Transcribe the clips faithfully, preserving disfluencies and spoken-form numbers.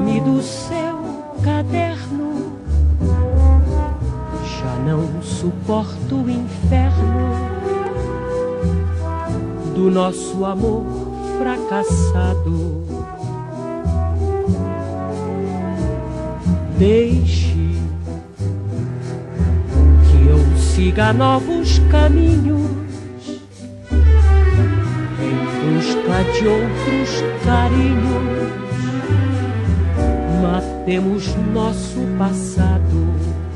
nome do seu caderno. Já não suporto o inferno do nosso amor fracassado. Deixe que eu siga novos caminhos em busca de outros carinhos. Matemos nosso passado.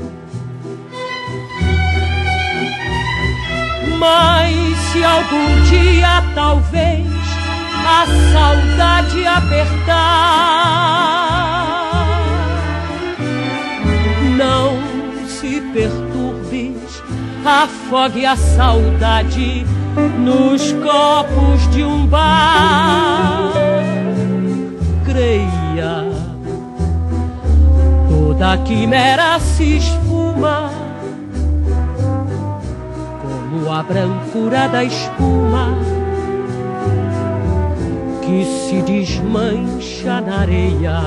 Mas se algum dia talvez a saudade apertar, não se perturbes, afogue a saudade nos copos de um bar. Creia, toda quimera se esfuma como a brancura da espuma que se desmancha na areia.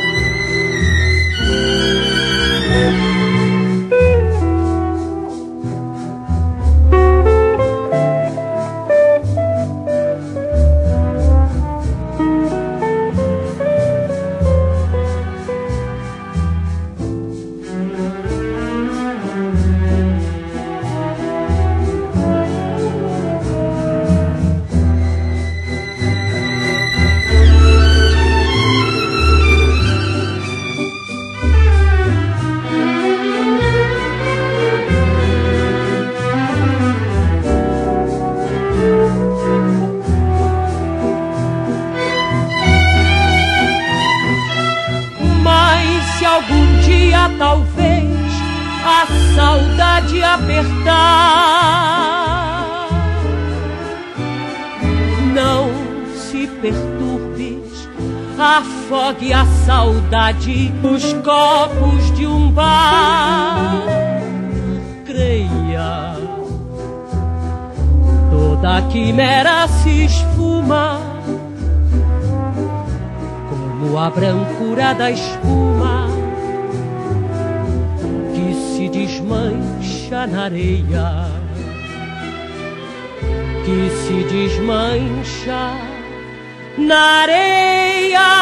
Algum dia talvez a saudade apertar, não se perturbes, afogue a saudade nos copos de um bar. Creia, toda quimera se esfuma como a brancura da espuma que se desmancha na areia, que se desmancha na areia.